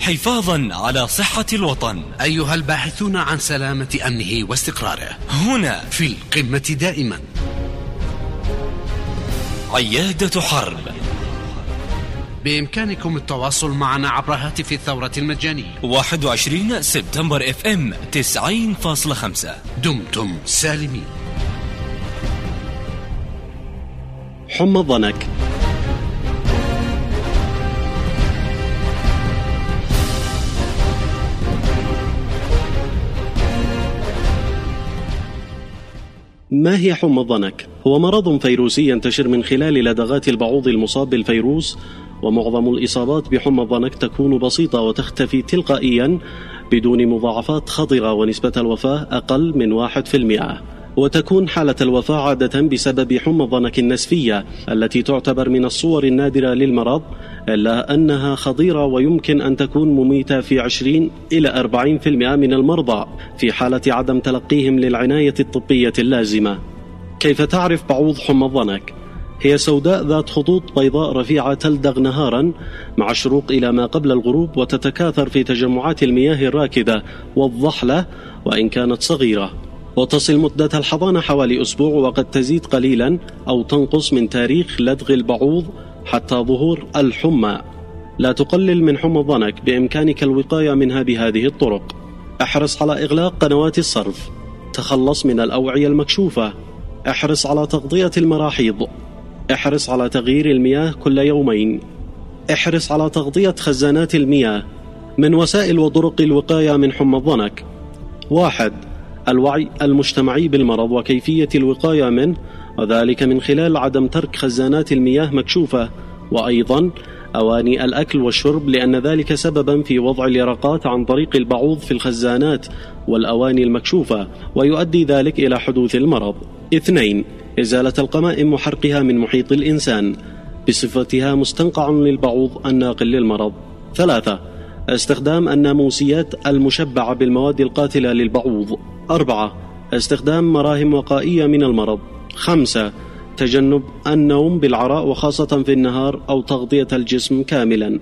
حفاظا على صحة الوطن. أيها الباحثون عن سلامة أمنه واستقراره، هنا في القمة دائما عيادة حرب. بإمكانكم التواصل معنا عبر هاتف الثورة المجاني 21 سبتمبر FM 90.5. دمتم سالمين. حمى الضنك. ما هي حمى الضنك؟ هو مرض فيروسي ينتشر من خلال لدغات البعوض المصاب بالفيروس، ومعظم الإصابات بحمى الضنك تكون بسيطة وتختفي تلقائيا بدون مضاعفات خطرة، ونسبة الوفاة أقل من 1%. وتكون حالة الوفاة عادة بسبب حمى الضنك النسفية التي تعتبر من الصور النادرة للمرض، إلا أنها خطيرة ويمكن أن تكون مميتة في 20 إلى 40% من المرضى في حالة عدم تلقيهم للعناية الطبية اللازمة. كيف تعرف بعوض حمى الضنك؟ هي سوداء ذات خطوط بيضاء رفيعة تلدغ نهارا مع الشروق إلى ما قبل الغروب، وتتكاثر في تجمعات المياه الراكدة والضحلة وإن كانت صغيرة، وتصل مدة الحضانة حوالي أسبوع، وقد تزيد قليلا أو تنقص من تاريخ لدغ البعوض حتى ظهور الحمى. لا تقلل من حمى الضنك، بإمكانك الوقاية منها بهذه الطرق: احرص على إغلاق قنوات الصرف، تخلص من الأوعية المكشوفة، احرص على تغطية المراحيض، احرص على تغيير المياه كل يومين، احرص على تغطية خزانات المياه. من وسائل وطرق الوقاية من حمى الضنك: 1. الوعي المجتمعي بالمرض وكيفية الوقاية منه، وذلك من خلال عدم ترك خزانات المياه مكشوفة، وأيضا أواني الأكل والشرب، لأن ذلك سببا في وضع اليرقات عن طريق البعوض في الخزانات والأواني المكشوفة، ويؤدي ذلك إلى حدوث المرض. 2. إزالة القمائم وحرقها من محيط الإنسان بصفتها مستنقع للبعوض الناقل للمرض. 3. استخدام الناموسيات المشبعة بالمواد القاتلة للبعوض. 4. استخدام مراهم وقائية من المرض. 5. تجنب النوم بالعراء وخاصة في النهار أو تغطية الجسم كاملا.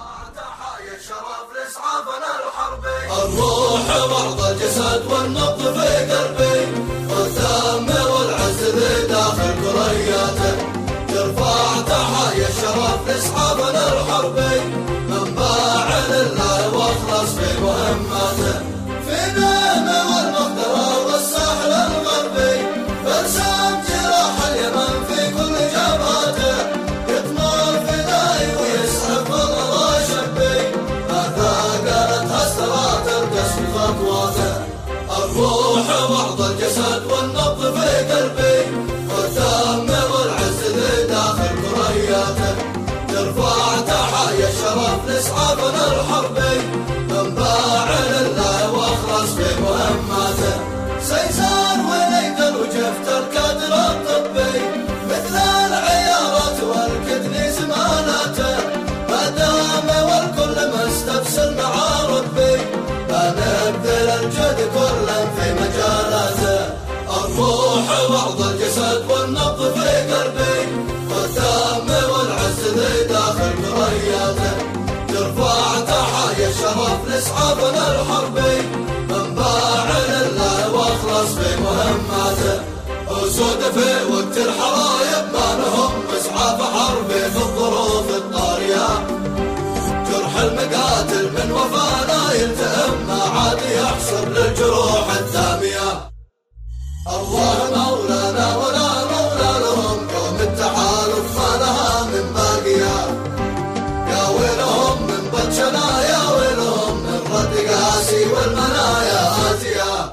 الروح وعظ الجسد والنبض في قلبي، والثام والعز ذي داخل كرياته، ترفع تحايا الشرف لاصحابنا الحربي، منبع لله واخلص في مهماته، في نعمه والمقدره والساحل الغربي، برسام جراح اليمن في كل جبهاته، يطمع الفداي ويسحب الله شبي، ما ثاقلتها استرات القسم خطواته، الروح وعظ الجسد والنبض في قلبي، والثام والعز ذي داخل كرياته، ترفع تحايا الشرف لاصحابنا الحربي، منبع لله واخلص في مهماته، سيسار وليد وجفت الكادر الطبي، مثل العيارات والكدني زمالاته، ما دام والكل مستبسل مع ربي، ما نبذل الجهد كلا في مجالاته، الروح وعظ الجسد والنبض في قلبي، والثام والعز ذي داخل كرياته، ترفع تحايا الشرف لاصحابنا الحربي، منبع لله واخلص في مهماته، اسود في وقت الحرايب ما لهم اسعاف حربي في الظروف الطاريه، جرح المقاتل من وفانا يلتئم ما عاد يحصر للجروح الداميه، الله مولانا ولا مولى لهم، يوم التحالف ما لها من باقيه، يا ويلهم من بطشنا يا ويلهم من رد قاسي والمنايا آتيه،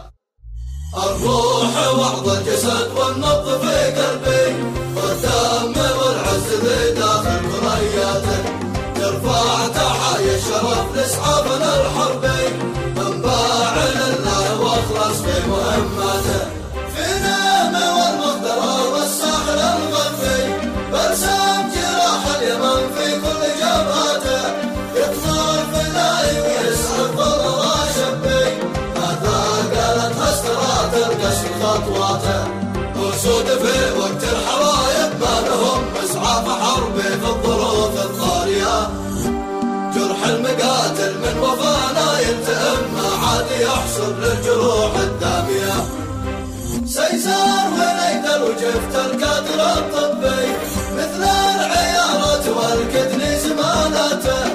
الروح وعظ الجسد والنبض في قلبي، والدم والعز ذي داخل كرياته، ترفع تحايا الشرف لاصحابنا الحربي، منبع لله واخلص في مهماته، في نعمه والمقدره والساحل الغربي، برسام جراح اليمن في كل جبهاته، يطلع الفداي ويسحب الله شبي، ما ثاقلتها استرات القسم خطواته، اسود في وقت الحرايب ما لهم اسعاف حربي في الظروف الطاريه، جرح المقاتل من العاد يحصل للجروح الدامية. سيسار وليد وجفت الكادر الطبي مثل العيارات والكدن زمالاته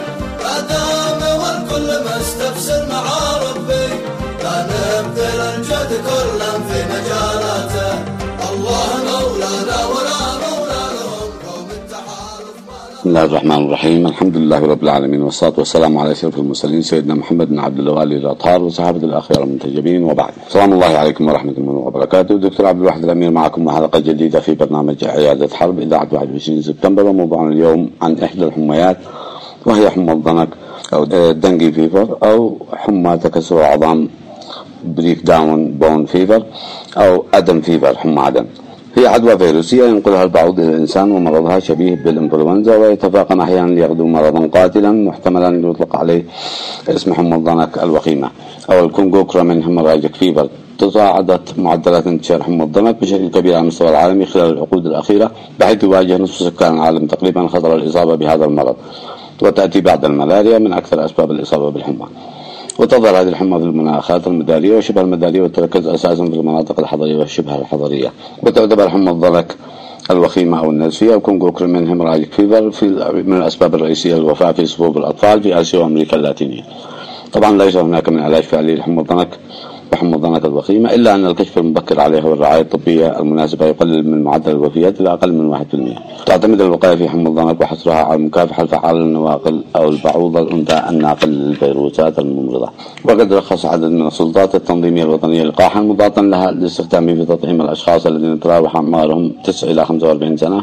أدام والكل مستبصر مع ربي لا نبذل الجد كلا في مجالاته. الله مولانا ولا مولى لهم قوم التحالف. بسم الله الرحمن الرحيم. الحمد لله رب العالمين والصلاة والسلام على أشرف المرسلين سيدنا محمد بن عبد الله والي الأطهار وصحابة الأخيار المنتجبين وبعد. السلام الله عليكم ورحمة الله وبركاته. دكتور عبد الواحد الأمير معكم وحلقة جديدة في برنامج عيادة حرب إذاعة 21 سبتمبر. وموضوعنا اليوم عن إحدى الحميات وهي حمى الضنك أو دنجي فيفر أو حمى تكسر عظام بريك داون بون فيفر أو أدم فيفر حمى عدم. هي عدوى فيروسية ينقلها البعوض إلى الإنسان ومرضها شبيه بالإنفلونزا ويتفاقم أحيانا ليغدو مرضا قاتلا محتملا يطلق عليه اسم حمى الضنك الوخيمة أو الكونغو كرامين هيموراجيك فيفر. تصاعدت معدلات انتشار حمى الضنك بشكل كبير على المستوى العالمي خلال العقود الأخيرة بحيث يواجه نصف سكان العالم تقريبا خطر الإصابة بهذا المرض وتأتي بعد الملاريا من أكثر أسباب الإصابة بالحمى. وتظهر هذه الحمى في المناخات المدارية وشبه المدارية وتركز أساسا في المناطق الحضرية والشبه الحضرية. وتعتبر حمى الضنك الوخيمة أو النزفية أو كونغو كرامين هيموراجيك فيفر من الأسباب الرئيسية للوفاة في صفوف الأطفال في آسيا وأمريكا اللاتينية. طبعا ليس هناك من علاج فعلي لحمى الضنك وحمى الضنك الوخيمة إلا أن الكشف المبكر عليها والرعاية الطبية المناسبة يقلل من معدل الوفيات إلى أقل من 1%. تعتمد الوقاية في حمى الضنك وحصرها على المكافحة الفعالة للنواقل أو البعوضة الأنثى الناقل للفيروسات الممرضة. وقد رخص عدد من السلطات التنظيمية الوطنية لقاحا مضادا لها لاستخدامه في تطعيم الأشخاص الذين تراوح أعمارهم 9 إلى 45 سنة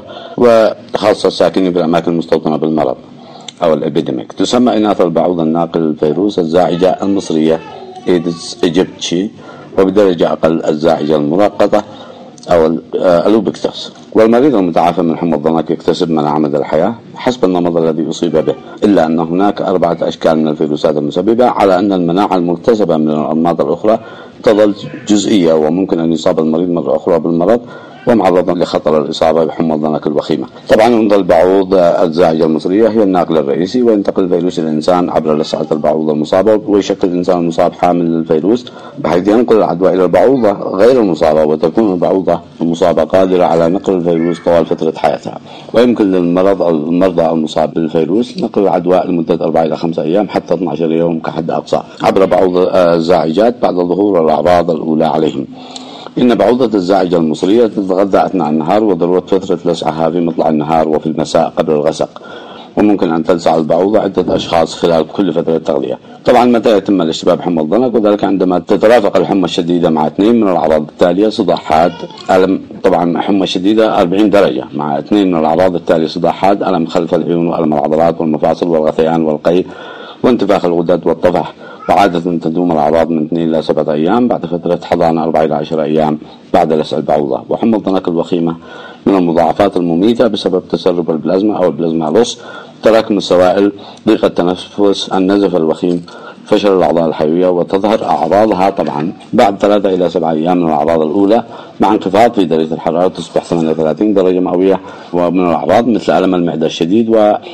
وخاصة الساكنين في الأماكن المستوطنة بالمرض أو الإبيديميك. تسمى إناث البعوضة الناقل للفيروس الزاعجة المصرية إيدز إيجيبتشي وبدرجة أقل الزاعجة المؤقتة أو الأوبكتس. والمريض المتعافى من حمى الضنك يكتسب مناعة مدى الحياة حسب النمط الذي أصيب به، إلا أن هناك 4 أشكال من الفيروسات المسببة على أن المناعة المكتسبة من الأنماط الأخرى تظل جزئية وممكن أن يصاب المريض مرة أخرى بالمرض ومعرضا لخطر الإصابة بحمى الضنك الوخيمة. طبعا أنثى البعوض الزاعجة المصرية هي الناقل الرئيسي وينتقل الفيروس إلى الإنسان عبر لسعة البعوضة المصابة ويشكل الإنسان المصاب حامل للفيروس بحيث ينقل العدوى إلى البعوضة غير المصابة وتكون البعوضة المصابة قادرة على نقل الفيروس طوال فترة حياتها. ويمكن للمرضى المصاب بالفيروس نقل العدوى لمدة 4 إلى 5 أيام حتى 12 يوم كحد أقصى عبر بعوض الزاعجات بعد ظهور الأعراض الأولى عليهم. إن بعوضة الزاعجة المصرية تتغذى أثناء النهار وذروة فترة لسعها في مطلع النهار وفي المساء قبل الغسق. وممكن أن تلسع البعوضة عدة أشخاص خلال كل فترة تغذية. طبعا متى يتم الاشتباه بحمى الضنك وذلك عندما تترافق الحمى الشديدة مع 2 من الأعراض التالية: صداع حاد، ألم، طبعا حمى شديدة 40 درجة مع 2 من الأعراض التالية: صداع حاد، ألم خلف العيون وألم العضلات والمفاصل والغثيان والقيء وانتفاخ الغدد والطفح. وعادة تدوم الأعراض من 2 إلى 7 أيام بعد فترة حضانة 4 إلى 10 أيام بعد لسع البعوضة. وحمى الضنك الوخيمة من المضاعفات المميتة بسبب تسرب البلازما أو البلازما لوس، تراكم السوائل، ضيق التنفس، النزف الوخيم، فشل الأعضاء الحيوية. وتظهر أعراضها طبعا بعد 3 إلى 7 أيام من الأعراض الأولى مع انخفاض في درجة الحرارة تصبح 38 درجة مئوية. ومن الأعراض مثل ألم المعدة الشديد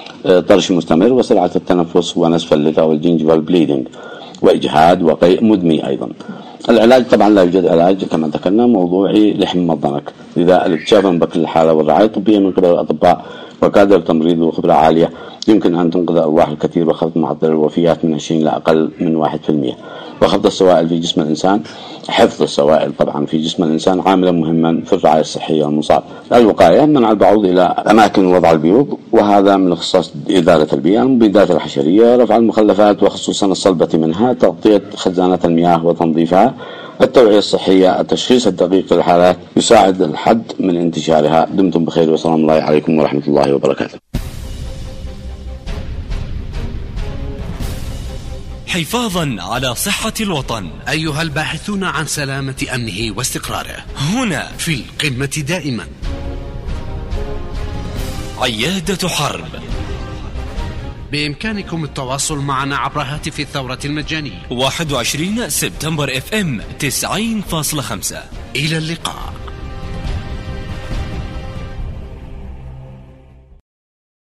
وطرش مستمر وسرعة التنفس ونزف اللثة والجنجفال بليدنج وإجهاد وقيء مدمي. أيضا العلاج طبعا لا يوجد علاج كما ذكرنا موضوعي لحمى الضنك، لذا الاكتشاف المبكر للحالة والرعاية الطبية من قبل الأطباء وكادر التمريض وخبرة عالية يمكن أن تنقذ أرواح الكثير وخفض معدل الوفيات من 20 لأقل من 1%. وخفض السوائل في جسم الإنسان، حفظ السوائل طبعا في جسم الإنسان عاملا مهما في الرعاية الصحية المصاب. الوقاية: منع البعوض إلى أماكن وضع البيوض وهذا من اختصاص إدارة البيئة، المبيدات الحشرية، رفع المخلفات وخصوصا الصلبة منها، تغطية خزانات المياه وتنظيفها، التوعية الصحية، التشخيص الدقيق للحالات يساعد الحد من انتشارها. دمتم بخير والسلام الله عليكم ورحمة الله وبركاته. حفاظا على صحة الوطن. أيها الباحثون عن سلامة أمنه واستقراره، هنا في القمة دائما عيادة حرب. بإمكانكم التواصل معنا عبر هاتف الثورة المجاني 21 سبتمبر FM 90.5. إلى اللقاء.